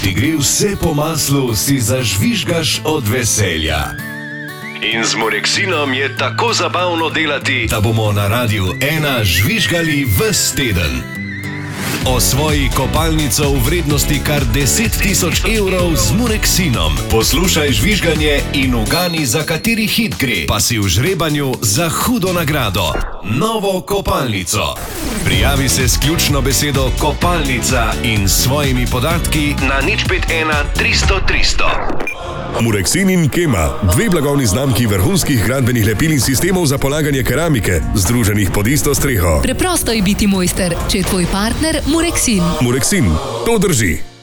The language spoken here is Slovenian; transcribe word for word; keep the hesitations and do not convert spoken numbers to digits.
ti gre vse po maslu, si zažvižgaš od veselja. In z Murexinom je tako zabavno delati, da bomo na Radiu ena žvižgali ves teden. Osvoji kopalnico v vrednosti kar deset tisoč evrov z Murexinom. Poslušaj žvižganje in ugani, za kateri hit gre, pa si v žrebanju za hudo nagrado. Novo kopalnico. Prijavi se s ključno besedo kopalnica in svojimi podatki na nič pet ena tristo tristo. Murexin in Kema, dve blagovni znamki vrhunskih gradbenih lepil in sistemov za polaganje keramike, združenih pod isto streho. Preprosto je biti mojster, če je tvoj partner Murexin. Murexin, to drži.